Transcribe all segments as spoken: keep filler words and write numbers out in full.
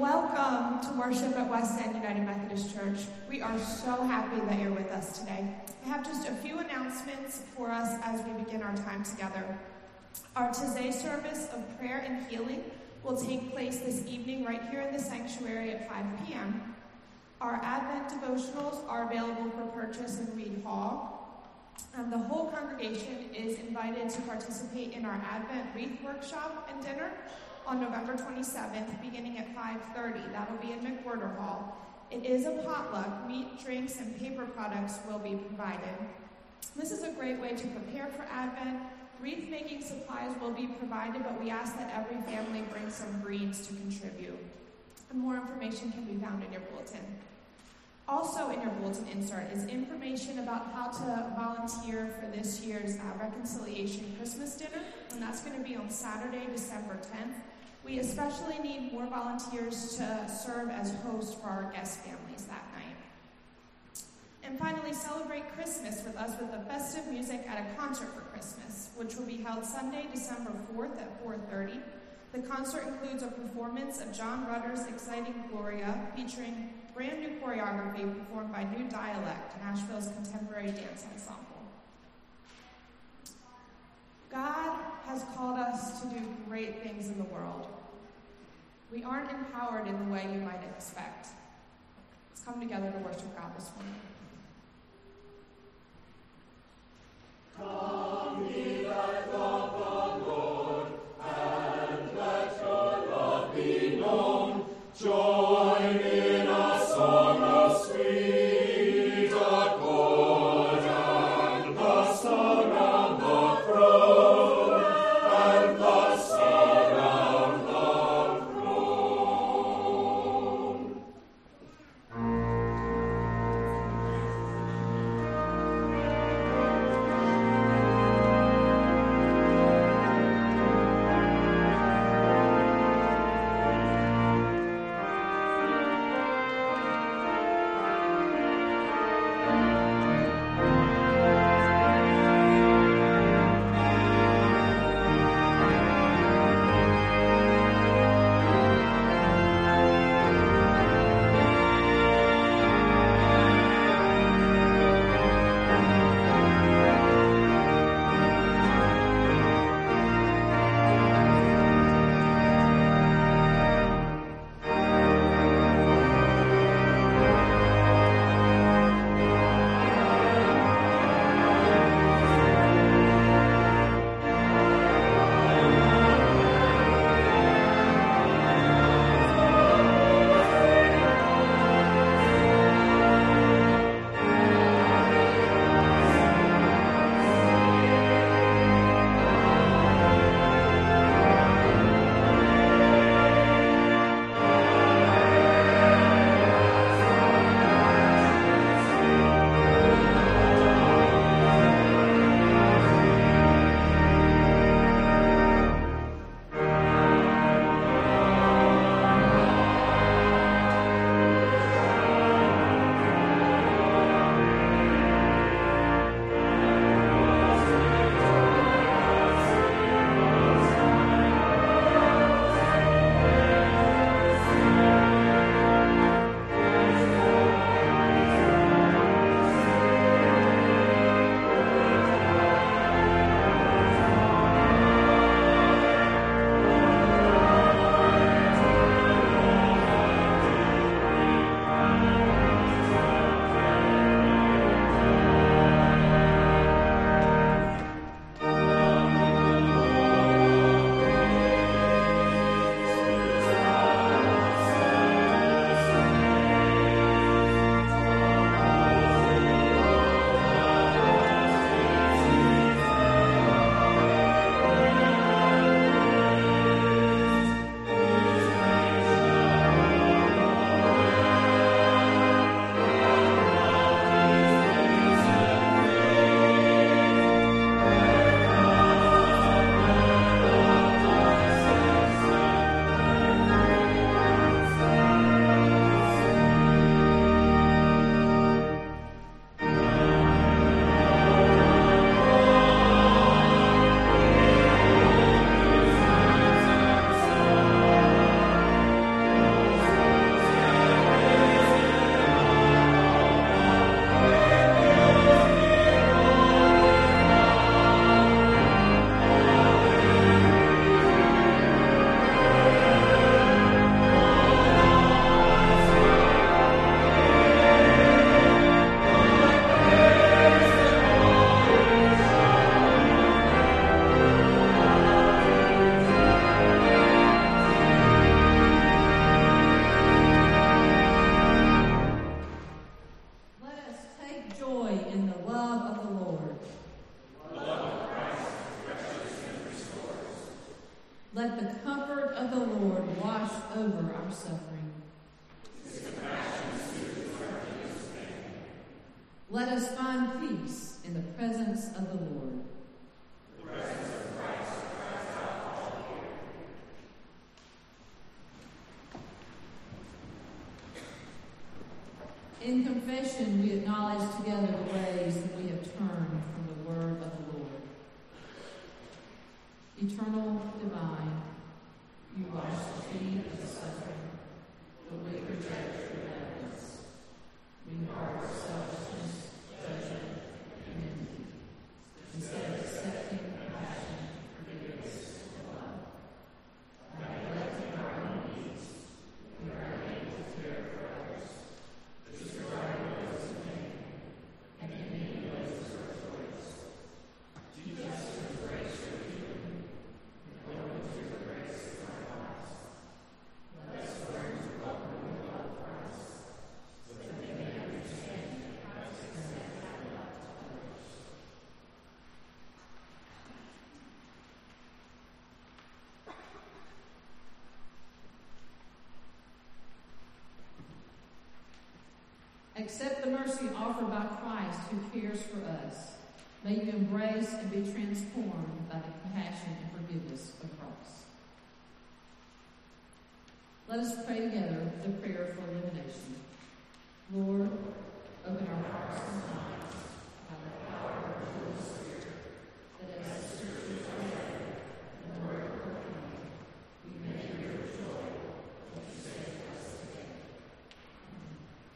Welcome to worship at West End United Methodist Church. We are so happy that you're with us today. I have just a few announcements for us as we begin our time together. Our Taizé service of prayer and healing will take place this evening right here in the sanctuary at five p.m. Our Advent devotionals are available for purchase in Reed Hall. And the whole congregation is invited to participate in our Advent wreath workshop and dinner on November twenty-seventh, beginning at five thirty. That'll be in McWhirter Hall. It is a potluck. Meat, drinks, and paper products will be provided. This is a great way to prepare for Advent. Wreath-making supplies will be provided, but we ask that every family bring some greens to contribute. And more information can be found in your bulletin. Also in your bulletin insert is information about how to volunteer for this year's uh, Reconciliation Christmas Dinner, and that's going to be on Saturday, December tenth. We especially need more volunteers to serve as hosts for our guest families that night. And finally, celebrate Christmas with us with the festive music at a concert for Christmas, which will be held Sunday, December fourth at four thirty. The concert includes a performance of John Rutter's Exciting Gloria, featuring brand new choreography performed by New Dialect, Nashville's contemporary dance ensemble. God has called us to do great things in the world. We aren't empowered in the way you might expect. Let's come together to worship God this morning. Come, ye that love the Lord, and let your love be known. Join in a song of sweet accord, and thus around the throne, and thus around the throne. Let the comfort of the Lord wash over our suffering. Let us find peace in the presence of the Lord. The presence of Christ cries out all here. In confession, we acknowledge together the ways that we have turned from the word of the Lord. Eternal, divine, you wash the feet of the suffering, but we reject your evidence. We harbor selfishness, judgment, and envy, instead of accepting compassion, forgiveness, and love. By neglecting our own needs, we are unable to care for others, disregarding those in pain, and envying those who are joyous. Teach us to embrace your healing, and open to your grace in our lives. Let us learn to welcome your love for us, so that we may understand how to extend that love to others. Accept the mercy offered by Christ who cares for us. May you embrace and be transformed by the compassion and forgiveness of Christ. Let us pray together the prayer for illumination. Lord, open our hearts and minds by the power of the Holy Spirit, that as the Scriptures are read and the word proclaimed, we may hear with joy what you say to us today. Amen.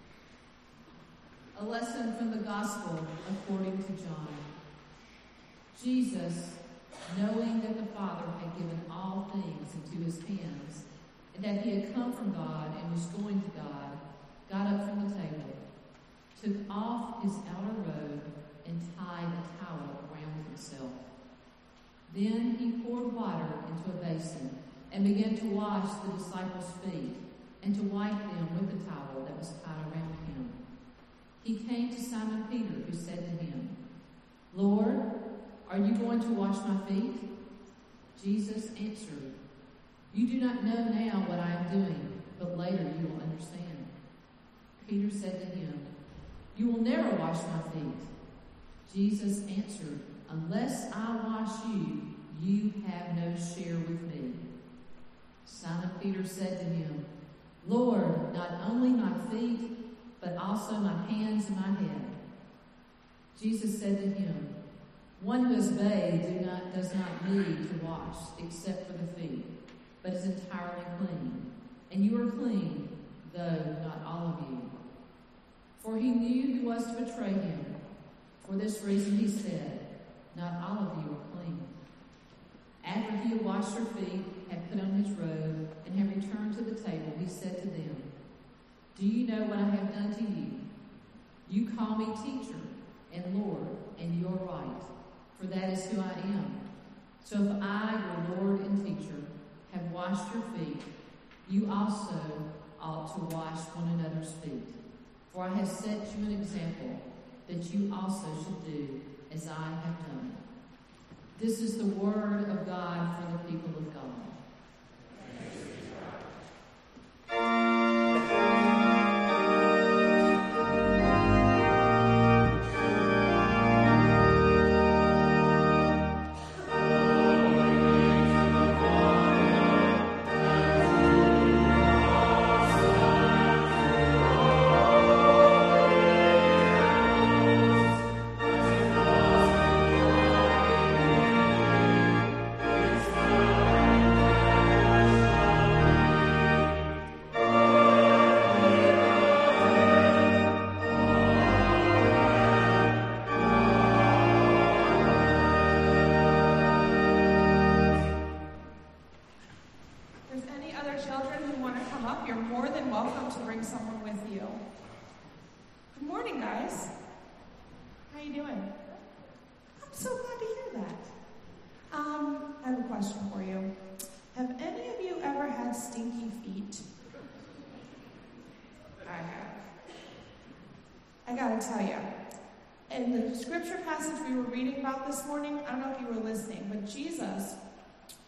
A lesson from the Gospel according to John. Jesus, knowing that the Father had given all things into his hands, and that he had come from God and was going to God, got up from the table, took off his outer robe, and tied a towel around himself. Then he poured water into a basin and began to wash the disciples' feet and to wipe them with the towel that was tied around him. He came to Simon Peter, who said to him, Lord, are you going to wash my feet? Jesus answered, You do not know now what I am doing, but later you will understand. Peter said to him, You will never wash my feet. Jesus answered, Unless I wash you, you have no share with me. Simon Peter said to him, Lord, not only my feet, but also my hands and my head. Jesus said to him, One who is bathed do not, does not need to wash except for the feet, but is entirely clean. And you are clean, though not all of you. For he knew who was to betray him. For this reason he said, Not all of you are clean. After he had washed their feet, had put on his robe, and had returned to the table, he said to them, Do you know what I have done to you? You call me teacher and Lord, and you are right, for that is who I am. So if I, your Lord and teacher, have washed your feet, you also ought to wash one another's feet. For I have set you an example that you also should do as I have done. This is the word of God for the people of God. Tell you, in the scripture passage we were reading about this morning, I don't know if you were listening, but Jesus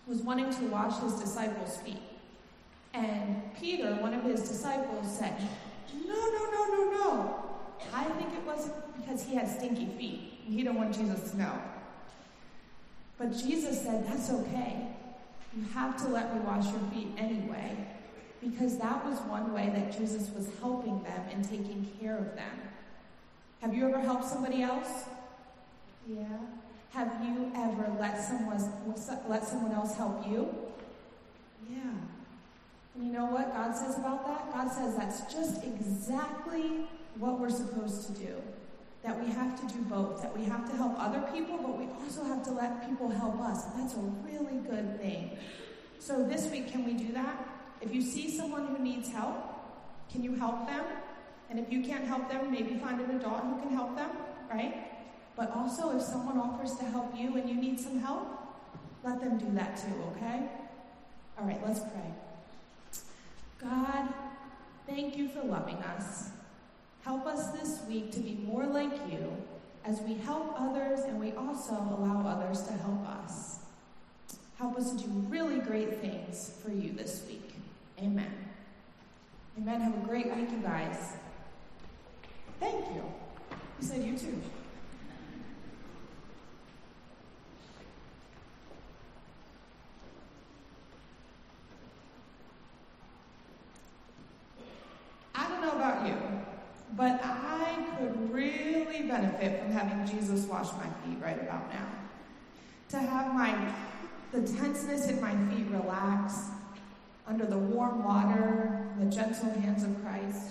was wanting to wash his disciples' feet. And Peter, one of his disciples, said, no, no, no, no, no. I think it was because he had stinky feet, and he didn't want Jesus to know. But Jesus said, that's okay. You have to let me wash your feet anyway, because that was one way that Jesus was helping them and taking care of them. Have you ever helped somebody else? Yeah. Have you ever let someone, let someone else help you? Yeah. And you know what God says about that? God says that's just exactly what we're supposed to do. That we have to do both. That we have to help other people, but we also have to let people help us. And that's a really good thing. So this week, can we do that? If you see someone who needs help, can you help them? And if you can't help them, maybe find an adult who can help them, right? But also, if someone offers to help you and you need some help, let them do that too, okay? All right, let's pray. God, thank you for loving us. Help us this week to be more like you as we help others and we also allow others to help us. Help us to do really great things for you this week. Amen. Amen. Have a great week, you guys. Thank you. You said you too. I don't know about you, but I could really benefit from having Jesus wash my feet right about now. To have my the tenseness in my feet relax under the warm water, the gentle hands of Christ.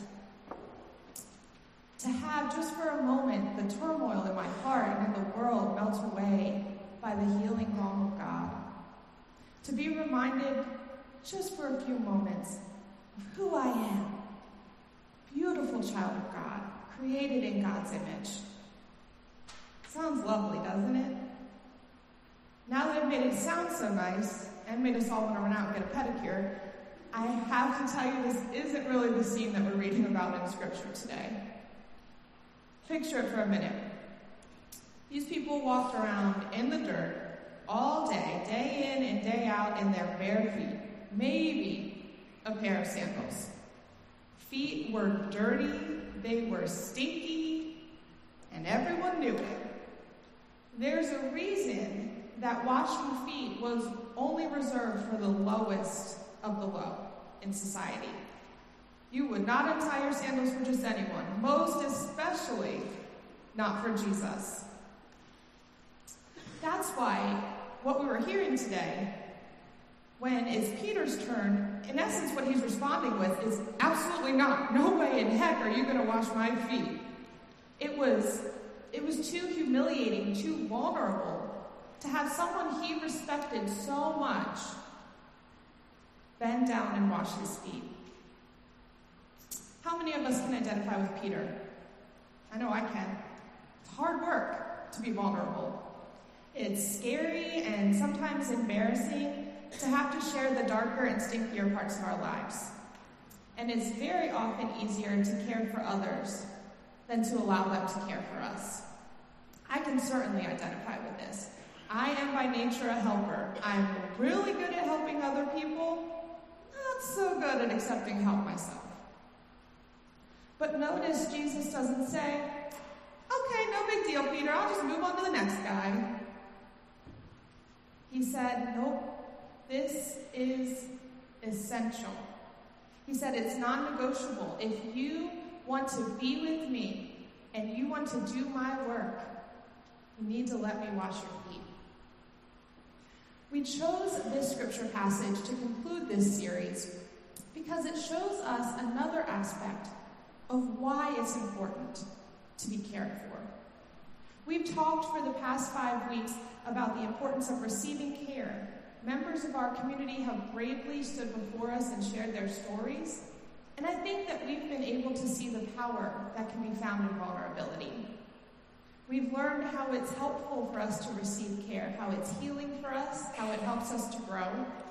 To have, just for a moment, the turmoil in my heart and in the world melt away by the healing balm of God. To be reminded, just for a few moments, of who I am. Beautiful child of God, created in God's image. Sounds lovely, doesn't it? Now that I've made it sound so nice, and made us all want to run out and get a pedicure, I have to tell you this isn't really the scene that we're reading about in Scripture today. Picture it for a minute. These people walked around in the dirt all day, day in and day out, in their bare feet. Maybe a pair of sandals. Feet were dirty, they were stinky, and everyone knew it. There's a reason that washing feet was only reserved for the lowest of the low in society. You would not untie your sandals for just anyone, most especially not for Jesus. That's why what we were hearing today, when it's Peter's turn, in essence what he's responding with is absolutely not. No way in heck are you going to wash my feet. It was, it was too humiliating, too vulnerable to have someone he respected so much bend down and wash his feet. How many of us can identify with Peter? I know I can. It's hard work to be vulnerable. It's scary and sometimes embarrassing to have to share the darker and stinkier parts of our lives. And it's very often easier to care for others than to allow them to care for us. I can certainly identify with this. I am by nature a helper. I'm really good at helping other people, not so good at accepting help myself. But notice Jesus doesn't say, okay, no big deal, Peter, I'll just move on to the next guy. He said, nope, this is essential. He said it's non-negotiable. If you want to be with me and you want to do my work, you need to let me wash your feet. We chose this scripture passage to conclude this series because it shows us another aspect of why it's important to be cared for. We've talked for the past five weeks about the importance of receiving care. Members of our community have bravely stood before us and shared their stories, and I think that we've been able to see the power that can be found in vulnerability. We've learned how it's helpful for us to receive care, how it's healing for us, how it helps us to grow.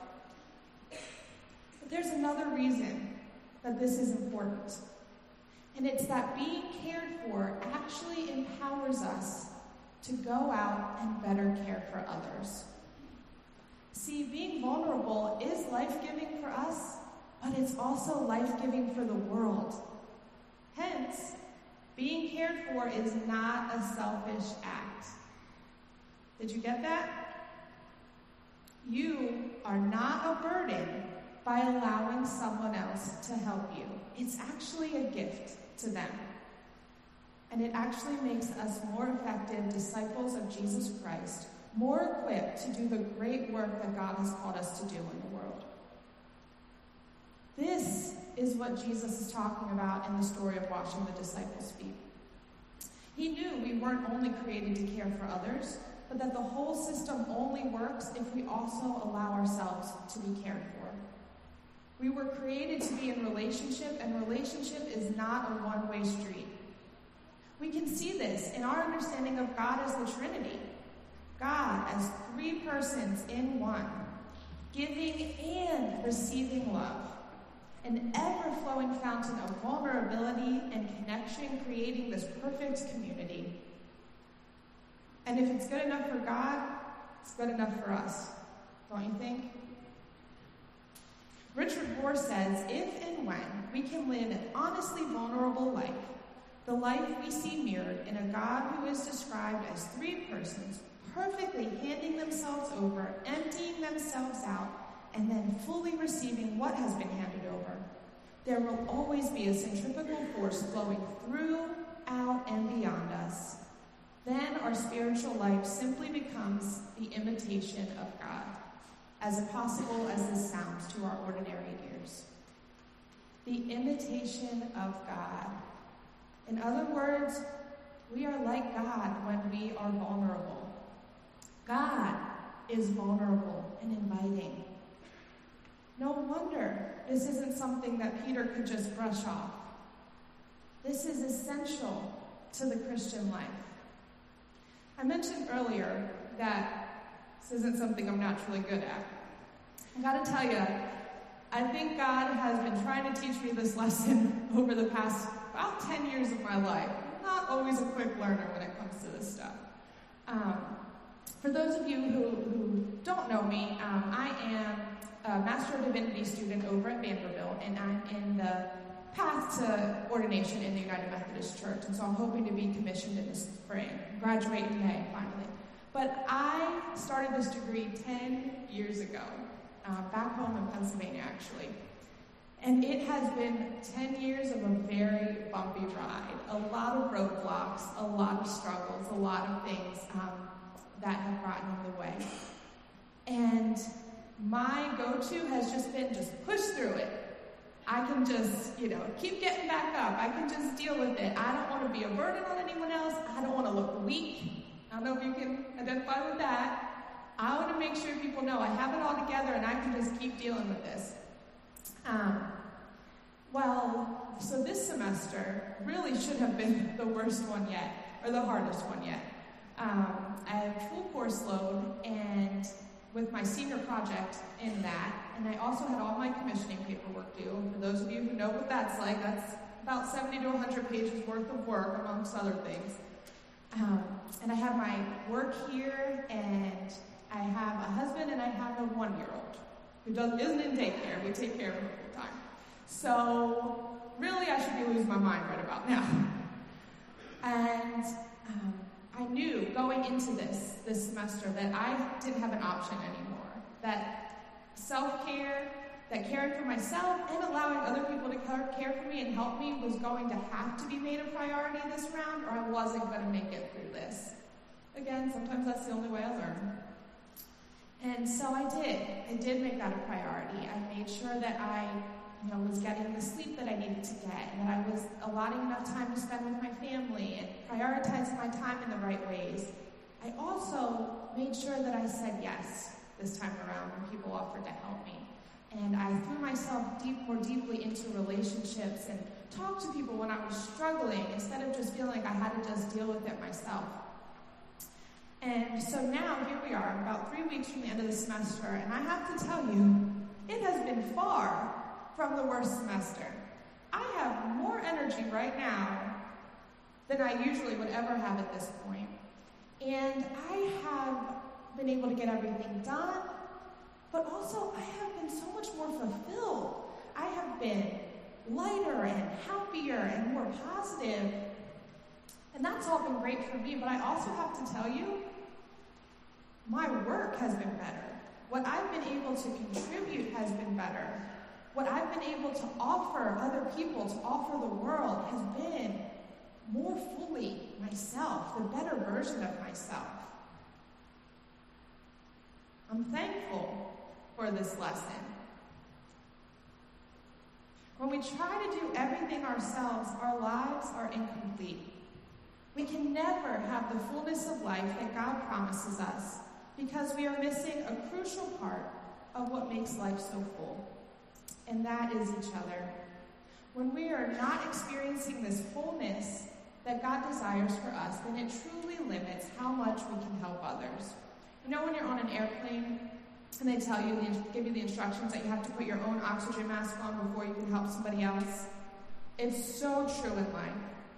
But there's another reason that this is important. And it's that being cared for actually empowers us to go out and better care for others. See, being vulnerable is life-giving for us, but it's also life-giving for the world. Hence, being cared for is not a selfish act. Did you get that? You are not a burden by allowing someone else to help you. It's actually a gift to them. And it actually makes us more effective disciples of Jesus Christ, more equipped to do the great work that God has called us to do in the world. This is what Jesus is talking about in the story of washing the disciples' feet. He knew we weren't only created to care for others, but that the whole system only works if we also allow ourselves to be cared for. We were created to be in relationship, and relationship is not a one-way street. We can see this in our understanding of God as the Trinity. God as three persons in one, giving and receiving love. An ever-flowing fountain of vulnerability and connection, creating this perfect community. And if it's good enough for God, it's good enough for us, don't you think? Richard Rohr says, if and when we can live an honestly vulnerable life, the life we see mirrored in a God who is described as three persons, perfectly handing themselves over, emptying themselves out, and then fully receiving what has been handed over, there will always be a centrifugal force flowing through, out, and beyond us. Then our spiritual life simply becomes the imitation of God, as impossible as this sounds to our ordinary ears. The imitation of God. In other words, we are like God when we are vulnerable. God is vulnerable and inviting. No wonder this isn't something that Peter could just brush off. This is essential to the Christian life. I mentioned earlier that this isn't something I'm naturally good at. I gotta tell you, I think God has been trying to teach me this lesson over the past about ten years of my life. I'm not always a quick learner when it comes to this stuff. Um, for those of you who, who don't know me, um, I am a Master of Divinity student over at Vanderbilt, and I'm in the path to ordination in the United Methodist Church, and so I'm hoping to be commissioned in the spring, graduate in May, finally. But I started this degree ten years ago, uh, back home in Pennsylvania, actually. And it has been ten years of a very bumpy ride, a lot of roadblocks, a lot of struggles, a lot of things um, that have gotten in the way. And my go-to has just been just push through it. I can just, you know, keep getting back up. I can just deal with it. I don't want to be a burden on anyone else. I don't want to look weak. I don't know if you can identify with that. I want to make sure people know I have it all together and I can just keep dealing with this. Um, well, so this semester really should have been the worst one yet, or the hardest one yet. Um, I have full course load, and with my senior project in that, and I also had all my commissioning paperwork due. And for those of you who know what that's like, that's about seventy to one hundred pages worth of work, amongst other things. Um, and I have my work here, and I have a husband, and I have a one-year-old who does, isn't in daycare. We take care of him full time. So really, I should be losing my mind right about now. And um, I knew going into this, this semester that I didn't have an option anymore. That self-care, that caring for myself and allowing other people to care for me and help me was going to have to be made a priority this round, or I wasn't going to make it through this. Again, sometimes that's the only way I learn. And so I did. I did make that a priority. I made sure that I you know, was getting the sleep that I needed to get, and that I was allotting enough time to spend with my family and prioritizing my time in the right ways. I also made sure that I said yes this time around when people offered to help me. And I threw myself deep, more deeply into relationships and talked to people when I was struggling instead of just feeling like I had to just deal with it myself. And so now, here we are, about three weeks from the end of the semester, and I have to tell you, it has been far from the worst semester. I have more energy right now than I usually would ever have at this point. And I have been able to get everything done. but also I have been so much more fulfilled. I have been lighter and happier and more positive. And that's all been great for me, but I also have to tell you, my work has been better. What I've been able to contribute has been better. What I've been able to offer other people, to offer the world, has been more fully myself, the better version of myself. I'm thankful for this lesson. When we try to do everything ourselves, our lives are incomplete. We can never have the fullness of life that God promises us because we are missing a crucial part of what makes life so full, and that is each other. When we are not experiencing this fullness that God desires for us, then it truly limits how much we can help others. You know when you're on an airplane and they tell you, give you the instructions that you have to put your own oxygen mask on before you can help somebody else? It's so true in life.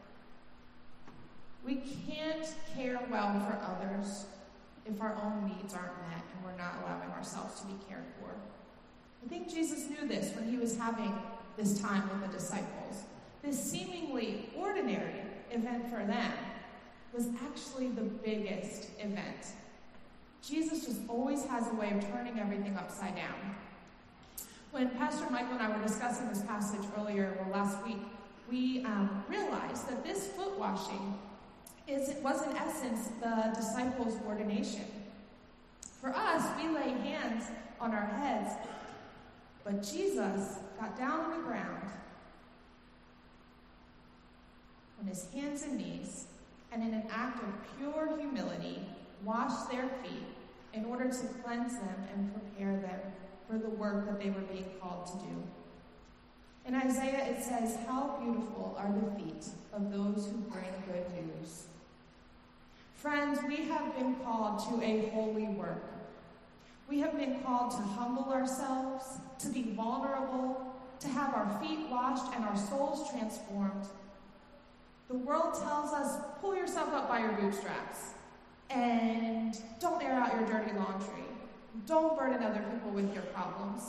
We can't care well for others if our own needs aren't met and we're not allowing ourselves to be cared for. I think Jesus knew this when he was having this time with the disciples. This seemingly ordinary event for them was actually the biggest event. Jesus just always has a way of turning everything upside down. When Pastor Michael and I were discussing this passage earlier, or last week, we um, realized that this foot washing is, was in essence the disciples' ordination. For us, we lay hands on our heads, but Jesus got down on the ground on his hands and knees, and in an act of pure humility, washed their feet in order to cleanse them and prepare them for the work that they were being called to do. In Isaiah, it says, "How beautiful are the feet of those who bring good news." Friends, we have been called to a holy work. We have been called to humble ourselves, to be vulnerable, to have our feet washed and our souls transformed. The world tells us, pull yourself up by your bootstraps, and don't air out your dirty laundry. Don't burden other people with your problems.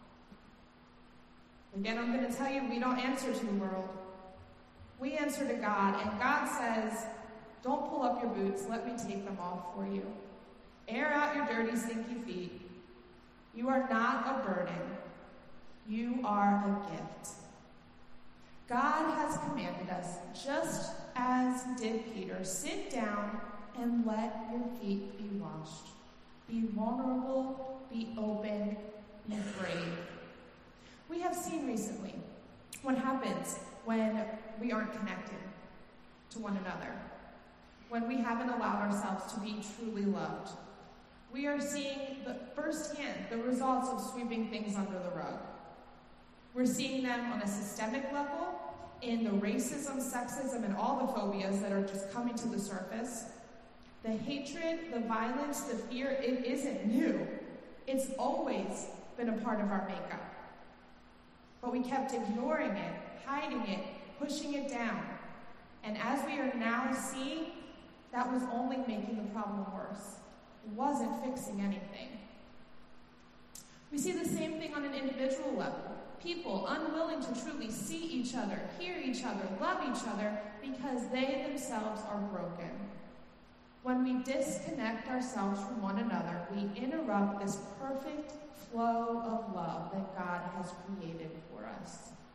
Again, I'm going to tell you, we don't answer to the world. We answer to God, and God says, don't pull up your boots, let me take them off for you. Air out your dirty, stinky feet. You are not a burden. You are a gift. God has commanded us, just as did Peter, sit down and let your feet be washed. Be vulnerable, be open, be brave. We have seen recently what happens when we aren't connected to one another, when we haven't allowed ourselves to be truly loved. We are seeing the firsthand the results of sweeping things under the rug. We're seeing them on a systemic level in the racism, sexism, and all the phobias that are just coming to the surface. The hatred, the violence, the fear, it isn't new. It's always been a part of our makeup. But we kept ignoring it, hiding it, pushing it down. And as we are now seeing, that was only making the problem worse. It wasn't fixing anything. We see the same thing on an individual level. People unwilling to truly see each other, hear each other, love each other, because they themselves are broken. When we disconnect ourselves from one another, we interrupt this perfect flow of love that God has created for us.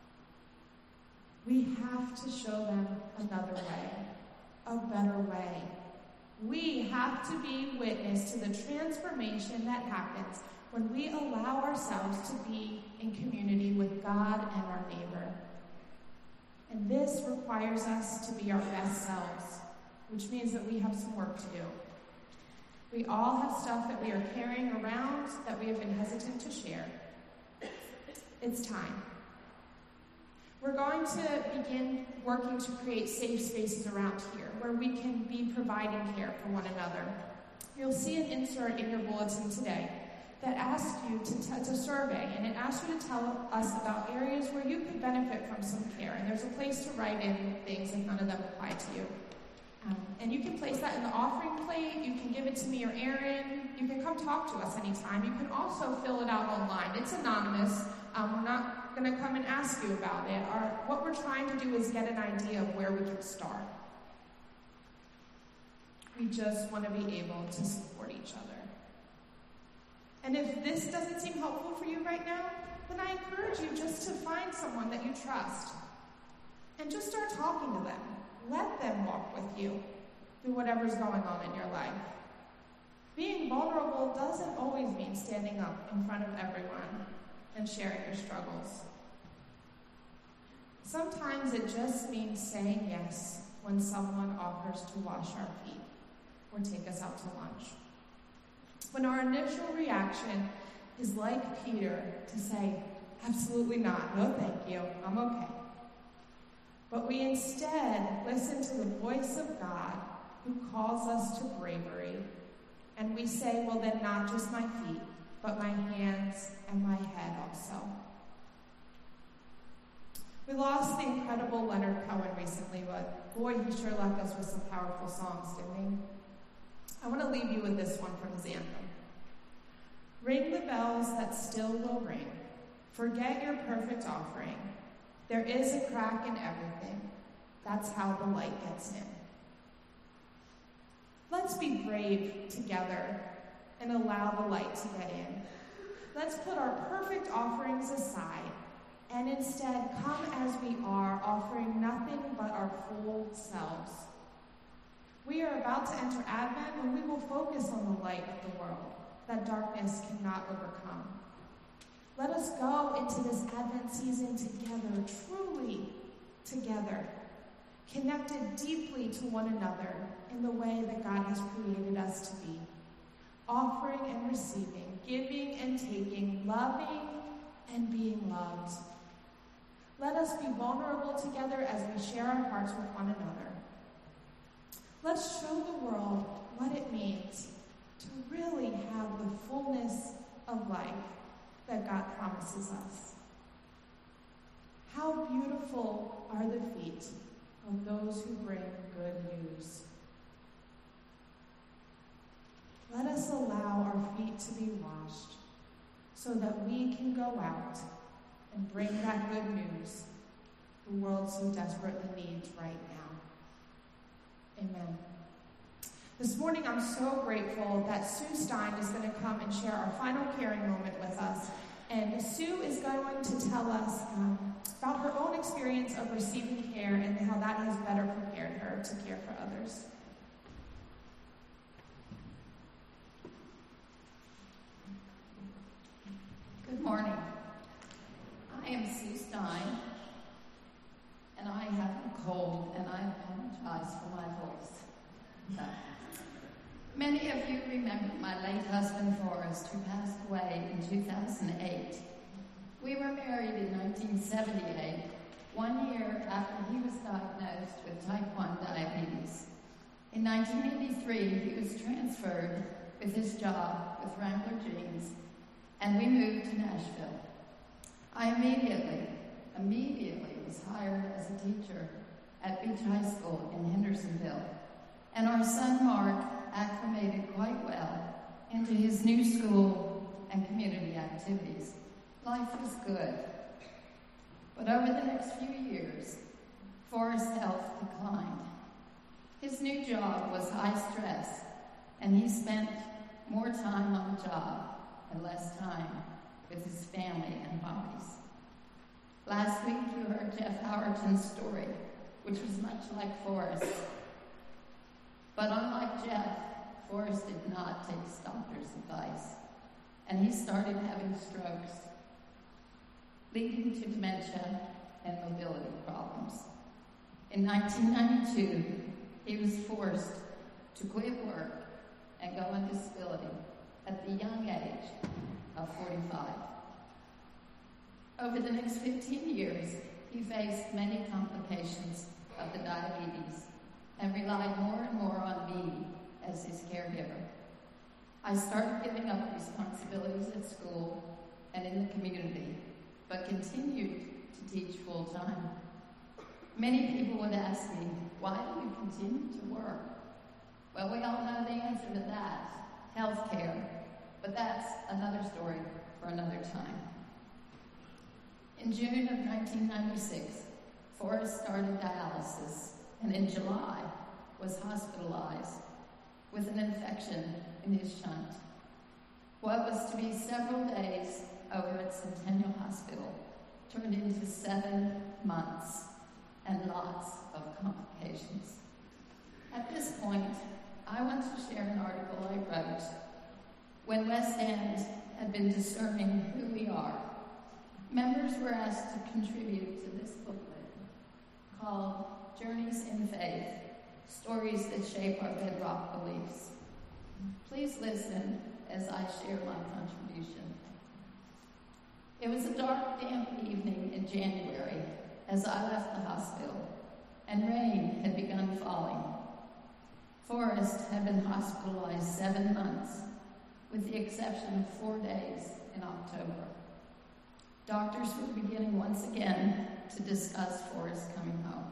We have to show them another way, a better way. We have to be witness to the transformation that happens when we allow ourselves to be in community with God and our neighbor. And this requires us to be our best selves, which means that we have some work to do. We all have stuff that we are carrying around that we have been hesitant to share. It's time. We're going to begin working to create safe spaces around here where we can be providing care for one another. You'll see an insert in your bulletin today that asks you to, t- to survey, and it asks you to tell us about areas where you could benefit from some care. And there's a place to write in things if none of them apply to you. Um, and you can place that in the offering plate. You can give it to me or Aaron. you can come talk to us anytime. You can also fill it out online. It's anonymous. Um, we're not going to come and ask you about it. Our, what we're trying to do is get an idea of where we can start. We just want to be able to support each other. And if this doesn't seem helpful for you right now, then I encourage you just to find someone that you trust and just start talking to them. Let them walk with you through whatever's going on in your life. Being vulnerable doesn't always mean standing up in front of everyone and sharing your struggles. Sometimes it just means saying yes when someone offers to wash our feet or take us out to lunch. When our initial reaction is like Peter to say, absolutely not, no thank you, I'm okay. But we instead listen to the voice of God who calls us to bravery, and we say, well then not just my feet, but my hands and my head also. We lost the incredible Leonard Cohen recently, but boy, he sure left us with some powerful songs, didn't he? I want to leave you with this one from his anthem. Ring the bells that still will ring. Forget your perfect offering. There is a crack in everything. That's how the light gets in. Let's be brave together and allow the light to get in. Let's put our perfect offerings aside and instead come as we are, offering nothing but our full selves. We are about to enter Advent when we will focus on the light of the world that darkness cannot overcome. Let us go into this Advent season together, truly together, connected deeply to one another in the way that God has created us to be, offering and receiving, giving and taking, loving and being loved. Let us be vulnerable together as we share our hearts with one another. Let's show the world what it means to really have the fullness of life that God promises us. How beautiful are the feet of those who bring good news. Let us allow our feet to be washed so that we can go out and bring that good news the world so desperately needs right now. Amen. This morning, I'm so grateful that Sue Stein is going to come and share our final caring moment with us. And Sue is going to tell us um, about her own experience of receiving care and how that has better prepared her to care for others. Good morning. I am Sue Stein, and I have a cold, and I apologize for my voice. Uh, Many of you remember my late husband, Forrest, who passed away in two thousand eight. We were married in nineteen seventy-eight, one year after he was diagnosed with type one diabetes. In nineteen eighty-three, he was transferred with his job with Wrangler Jeans, and we moved to Nashville. I immediately, immediately was hired as a teacher at Beach High School in Hendersonville, and our son, Mark, acclimated quite well into his new school and community activities. Life was good. But over the next few years, Forrest's health declined. His new job was high stress, and he spent more time on the job and less time with his family and hobbies. Last week, you heard Jeff Howerton's story, which was much like Forrest's. But unlike Jeff, Forrest did not take his doctor's advice, and he started having strokes, leading to dementia and mobility problems. In nineteen ninety-two, he was forced to quit work and go on disability at the young age of forty-five. Over the next fifteen years, he faced many complications of the diabetes and relied more and more on me as his caregiver. I started giving up responsibilities at school and in the community, but continued to teach full-time. Many people would ask me, why do you continue to work? Well, we all know the answer to that. health care, but that's another story for another time. In June of nineteen ninety-six, Forrest started dialysis, and in July was hospitalized with an infection in his shunt. What was to be several days over at Centennial Hospital turned into seven months and lots of complications. At this point, I want to share an article I wrote when West End had been discerning who we are. Members were asked to contribute to this booklet called Journeys in Faith, Stories That Shape Our Bedrock Beliefs. Please listen as I share my contribution. It was a dark, damp evening in January as I left the hospital, and rain had begun falling. Forrest had been hospitalized seven months, with the exception of four days in October. Doctors were beginning once again to discuss Forrest coming home.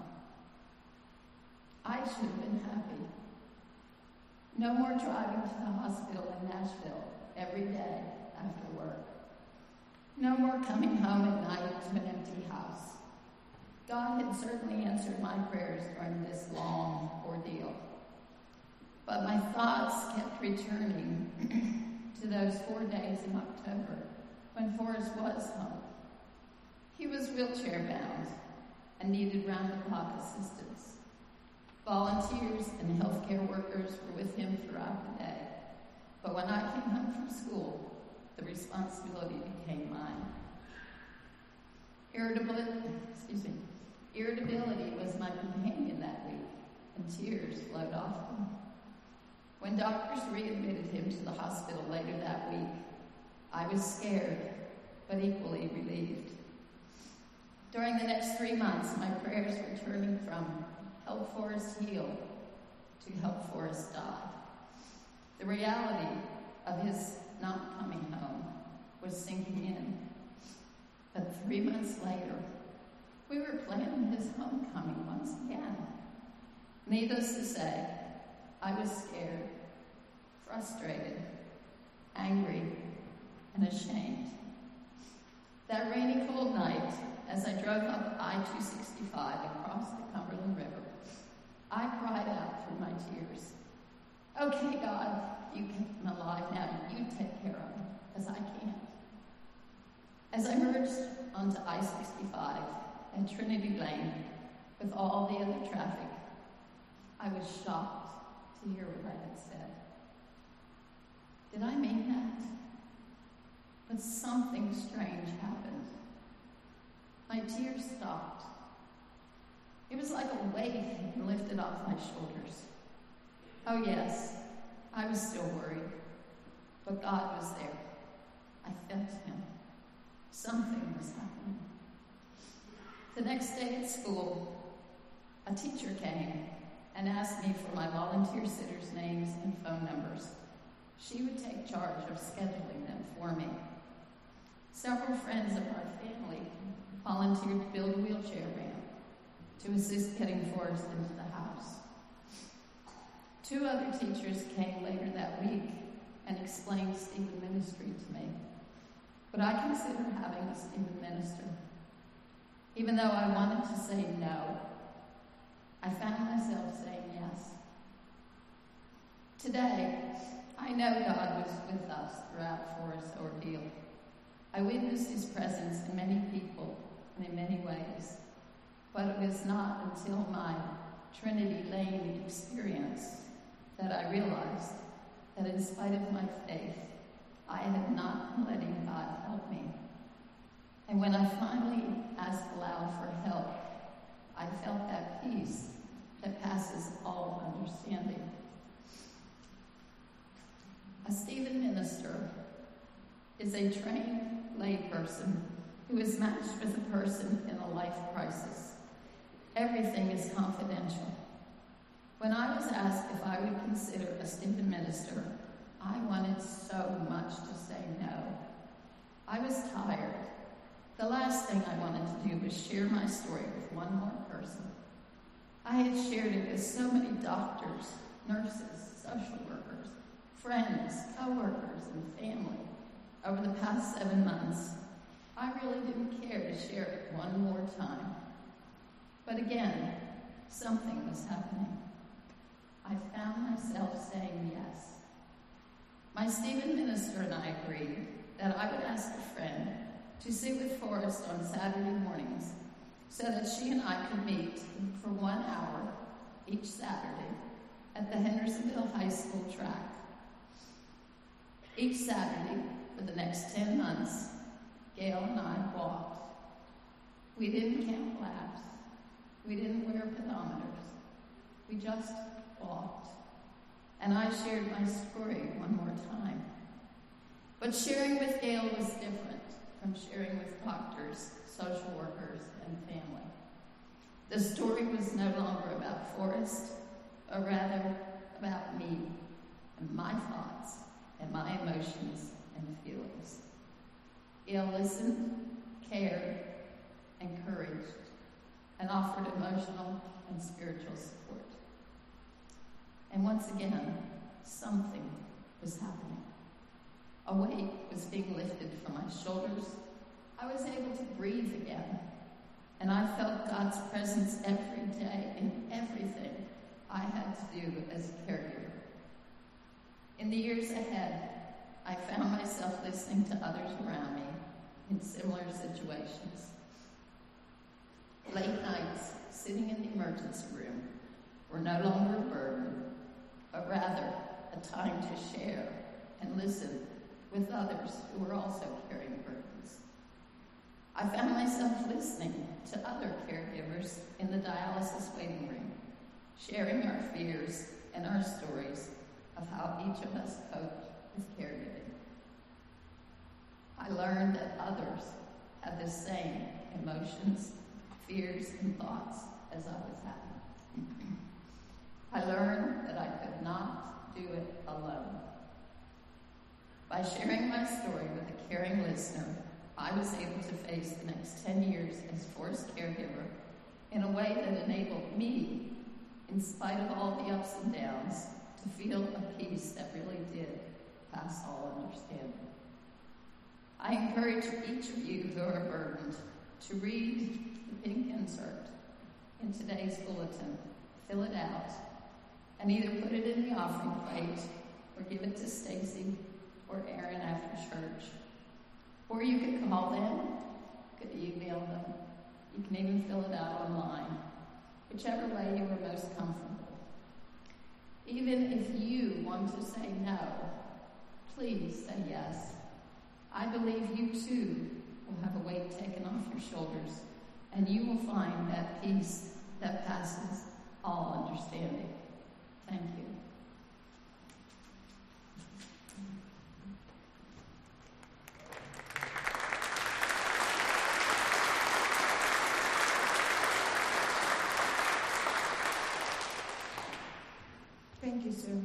I should have been happy. No more driving to the hospital in Nashville every day after work. No more coming home at night to an empty house. God had certainly answered my prayers during this long ordeal. But my thoughts kept returning to those four days in October when Forrest was home. He was wheelchair-bound and needed round-the-clock assistance. Volunteers and healthcare workers were with him throughout the day. But when I came home from school, the responsibility became mine. Irritability, excuse me, irritability was my companion that week, and tears flowed often. When doctors readmitted him to the hospital later that week, I was scared, but equally relieved. During the next three months, my prayers were turning from help Forrest heal to help Forrest die. The reality of his not coming home was sinking in. But three months later, we were planning his homecoming once again. Needless to say, I was scared, frustrated, angry, and ashamed. That rainy, cold night, as I drove up I two sixty-five across the Cumberland River, I cried out through my tears, "Okay, God, you kept him alive, now you take care of him, as I can't." As I merged onto I sixty-five and Trinity Lane with all the other traffic, I was shocked to hear what I had said. Did I mean that? But something strange happened. My tears stopped. It was like a weight had been lifted off my shoulders. Oh yes, I was still worried, but God was there. I felt him. Something was happening. The next day at school, a teacher came and asked me for my volunteer sitters' names and phone numbers. She would take charge of scheduling them for me. Several friends of our family volunteered to build a wheelchair ramp to assist getting Forrest into the house. Two other teachers came later that week and explained Stephen ministry to me. But I considered having a Stephen minister. Even though I wanted to say no, I found myself saying yes. Today, I know God was with us throughout Forrest's ordeal. I witnessed his presence in many people and in many ways. But it was not until my Trinity Lane experience that I realized that in spite of my faith, I had not been letting God help me. And when I finally asked aloud for help, I felt that peace that passes all understanding. A Stephen minister is a trained layperson who is matched with a person in a life crisis. Everything is confidential. When I was asked if I would consider a Stephen minister, I wanted so much to say no. I was tired. The last thing I wanted to do was share my story with one more person. I had shared it with so many doctors, nurses, social workers, friends, co-workers, and family over the past seven months, I really didn't care to share it one more time. But again, something was happening. I found myself saying yes. My Stephen minister and I agreed that I would ask a friend to sit with Forrest on Saturday mornings so that she and I could meet for one hour each Saturday at the Hendersonville High School track. Each Saturday for the next ten months, Gail and I walked. We didn't count laps. We didn't wear pedometers. We just walked. And I shared my story one more time. But sharing with Gail was different from sharing with doctors, social workers, and family. The story was no longer about Forrest, but rather about me and my thoughts and my emotions and feelings. Gail listened, cared, encouraged, and offered emotional and spiritual support. And once again, something was happening. A weight was being lifted from my shoulders. I was able to breathe again. And I felt God's presence every day in everything I had to do as a caregiver. In the years ahead, I found myself listening to others around me in similar situations. Late nights, sitting in the emergency room, were no longer a burden, but rather a time to share and listen with others who were also carrying burdens. I found myself listening to other caregivers in the dialysis waiting room, sharing our fears and our stories of how each of us coped with caregiving. I learned that others had the same emotions, fears, and thoughts as I was having. I learned that I could not do it alone. By sharing my story with a caring listener, I was able to face the next ten years as Forrest caregiver in a way that enabled me, in spite of all the ups and downs, to feel a peace that really did pass all understanding. I encourage each of you who are burdened to read the pink insert in today's bulletin, fill it out, and either put it in the offering plate or give it to Stacy or Aaron after church. Or you could call them, you could email them, you can even fill it out online, whichever way you are most comfortable. Even if you want to say no, please say yes. I believe you too will have a weight taken off your shoulders, and you will find that peace that passes all understanding. Thank you. Thank you, Sue.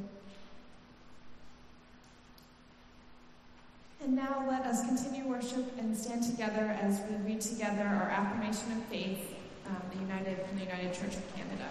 And now let us continue worship and stand together as we read together our affirmation of faith, um, the United from the United Church of Canada.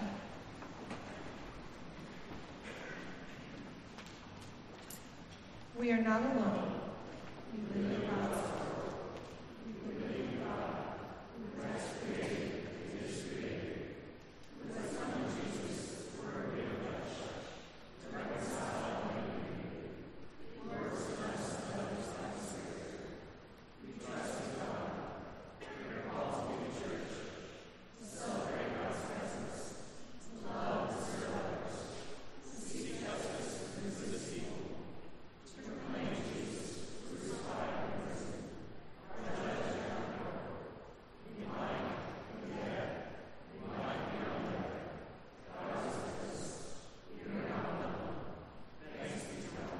We are not alone. We live in God's world. We believe in God, who has created and is created, who has come in Jesus for a real flesh, to reconcile humanity, who works in us and others by the Spirit. We trust in God. We are called to be the church, to celebrate God's presence, to love and serve others, to seek justice and resist evil, to proclaim Jesus crucified and risen, our judge and our Lord, in life and death, in life beyond death. God is with us. We are not alone. Thanks be to God.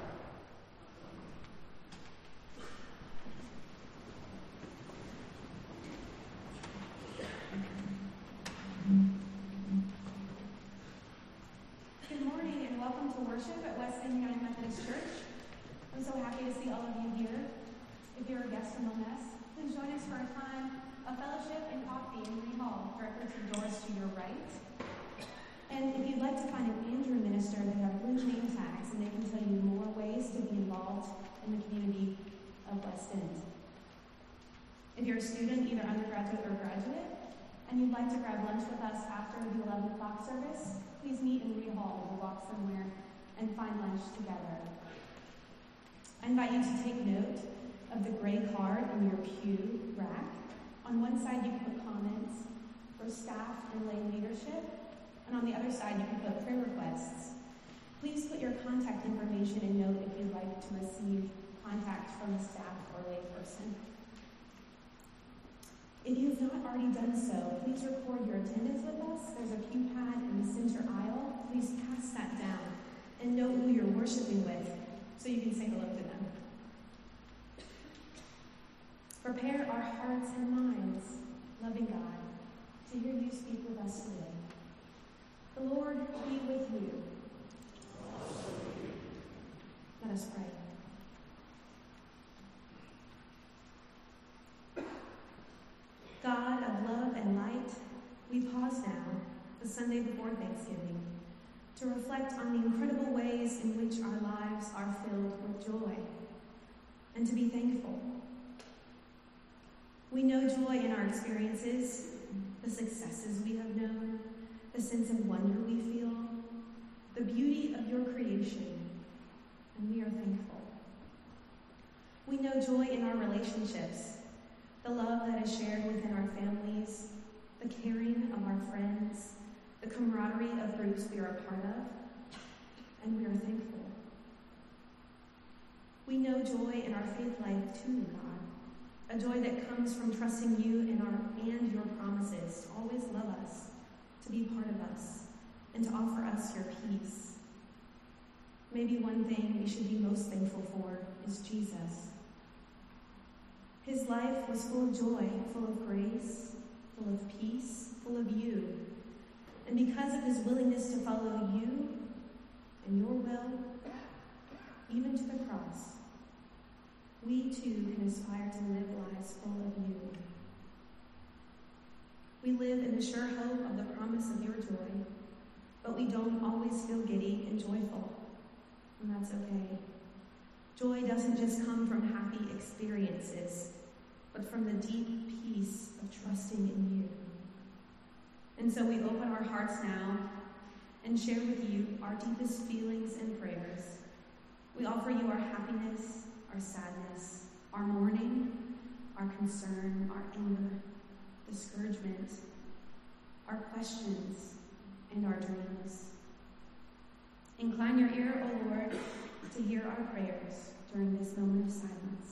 Good morning and welcome to worship at West End United Methodist Church. I'm so happy to see all of you here. If you're a guest among us, please join us for a time of fellowship and coffee in Lee Hall, directly to the doors to your right. And if you'd like to find an Andrew minister, they have blue name tags and they can tell you more ways salt in the community of West End. If you're a student, either undergraduate or graduate, and you'd like to grab lunch with us after the eleven o'clock service, please meet in Reed Hall. We'll walk somewhere and find lunch together. I invite you to take note of the gray card in your pew rack. On one side, you can put comments for staff and lay leadership, and on the other side, you can put prayer requests. Please put your contact information and note if you'd like to receive contact from a staff or lay person. If you have not already done so, please record your attendance with us. There's a pew pad in the center aisle. Please pass that down and note who you're worshiping with so you can take a look at them. Prepare our hearts and minds, loving God, to hear you speak with us today. The Lord be with you. Let us pray. God of love and light, we pause now, the Sunday before Thanksgiving, to reflect on the incredible ways in which our lives are filled with joy, and to be thankful. We know joy in our experiences, the successes we have known, the sense of wonder we feel, the beauty of your creation, and we are thankful. We know joy in our relationships, the love that is shared within our families, the caring of our friends, the camaraderie of groups we are a part of, and we are thankful. We know joy in our faith life too, God, a joy that comes from trusting you in our and your promises to always love us, to be part of us, and to offer us your peace. Maybe one thing we should be most thankful for is Jesus. His life was full of joy, full of grace, full of peace, full of you. And because of his willingness to follow you and your will, even to the cross, we too can aspire to live lives full of you. We live in the sure hope of the promise of your joy, but we don't always feel giddy and joyful, and that's okay. Joy doesn't just come from happy experiences, but from the deep peace of trusting in you. And so we open our hearts now and share with you our deepest feelings and prayers. We offer you our happiness, our sadness, our mourning, our concern, our anger, discouragement, our questions, and our dreams. Incline your ear, O Lord, to hear our prayers during this moment of silence.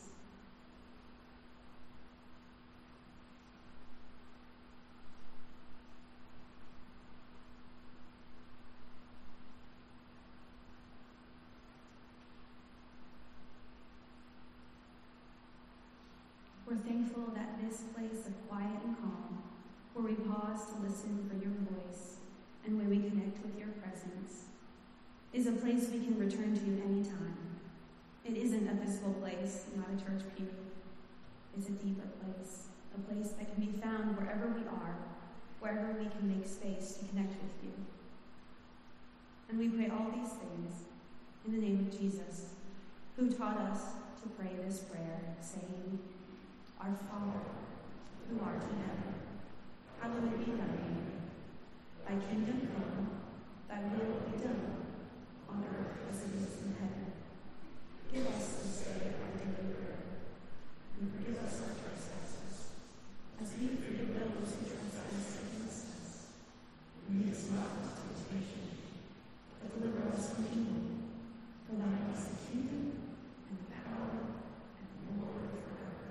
We're thankful that this place of quiet and calm, where we pause to listen for your voice and where we connect with your presence, is a place we can return to anytime. It isn't a physical place, not a church pew. It's a deeper place, a place that can be found wherever we are, wherever we can make space to connect with you. And we pray all these things in the name of Jesus, who taught us to pray this prayer, saying, Our Father, who art in heaven, hallowed be thy name. Thy kingdom come, thy will be done, on earth as it is in heaven. Give us this day our daily bread, and forgive us our trespasses, as we forgive those who trespass against us. And lead us not into temptation, but deliver us from evil. For thine is the kingdom, and the power, and the glory forever.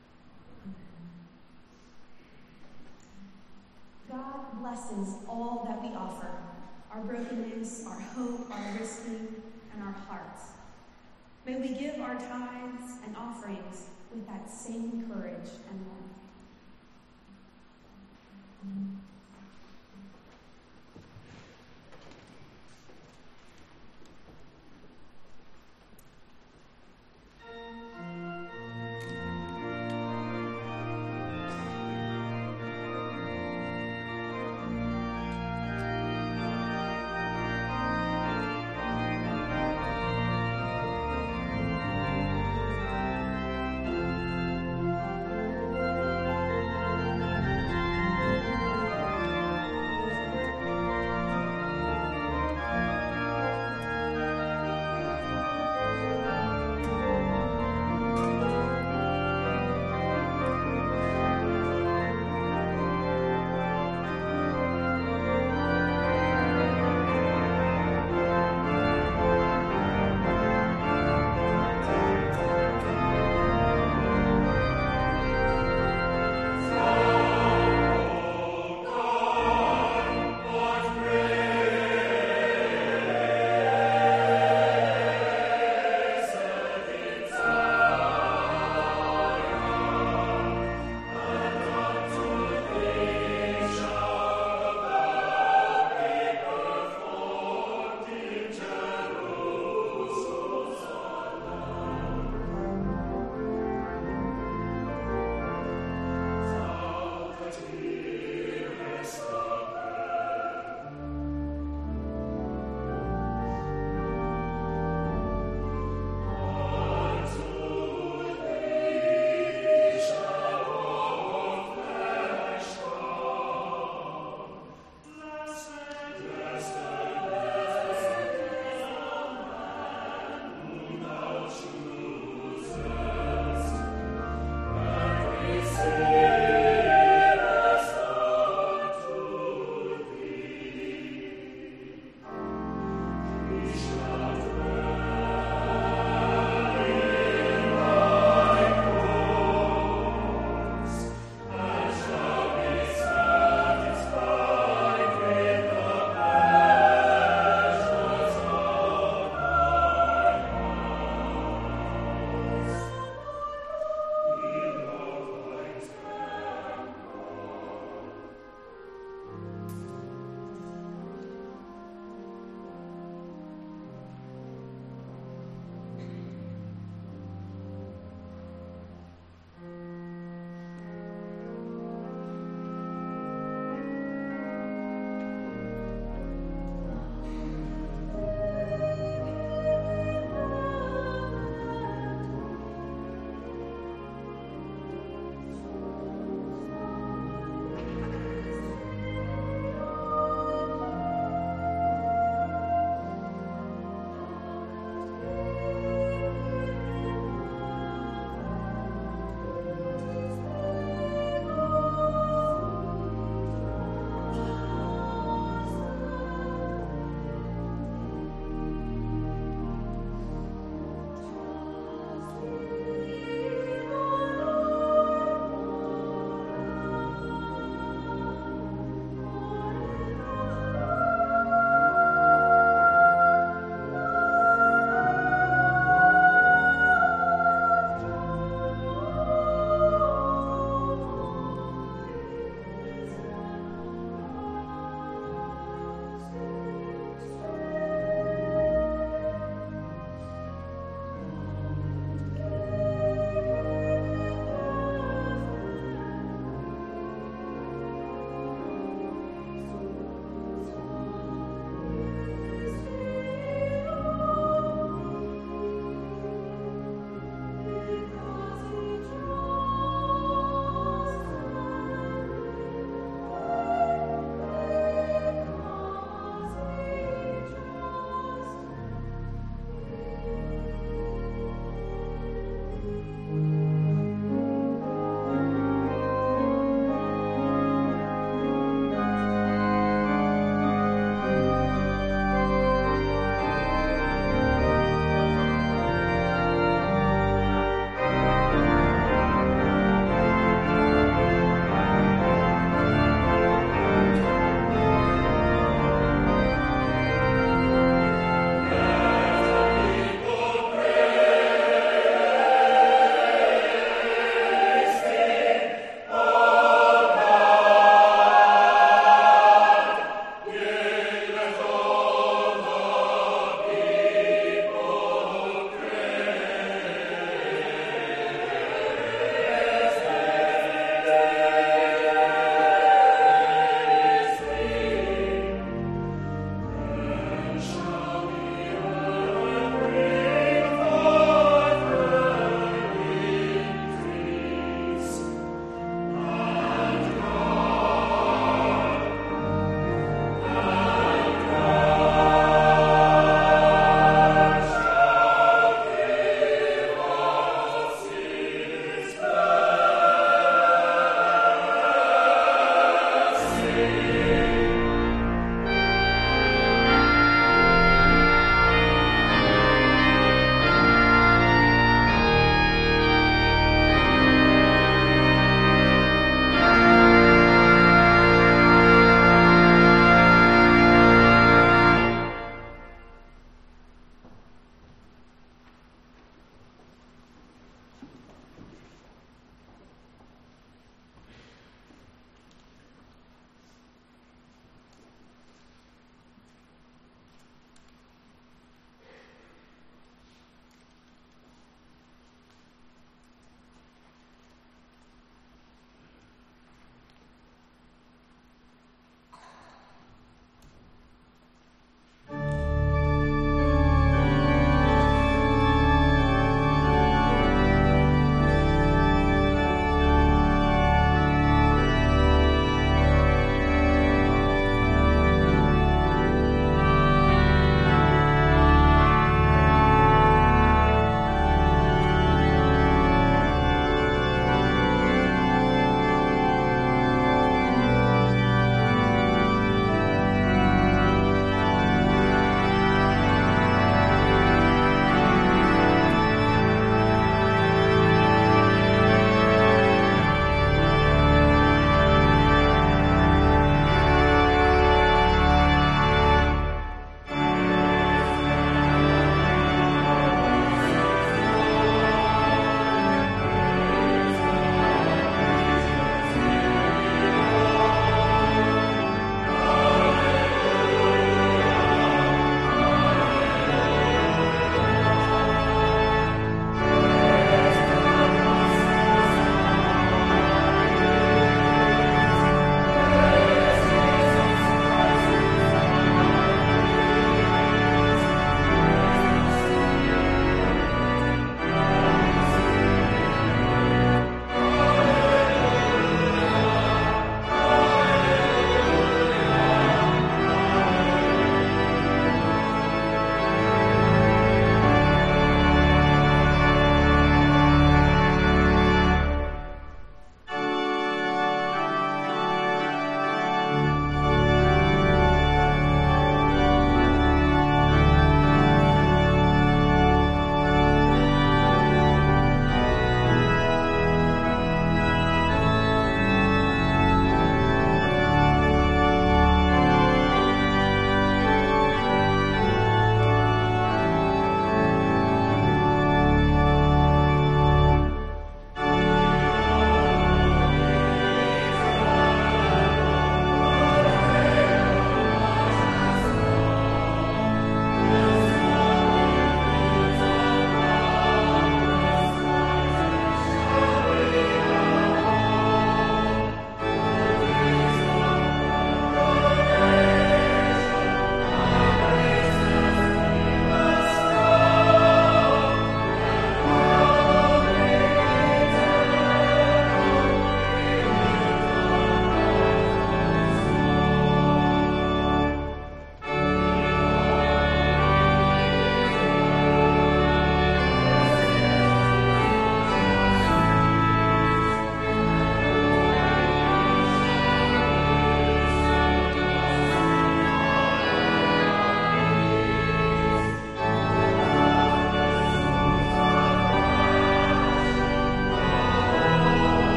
God blesses all that we offer, our brokenness, our hope, our risking, and our hearts. May we give our tithes and offerings with that same courage and love. Amen.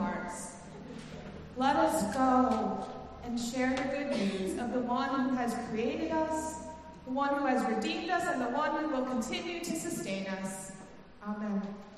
hearts. Let us go and share the good news of the one who has created us, the one who has redeemed us, and the one who will continue to sustain us. Amen.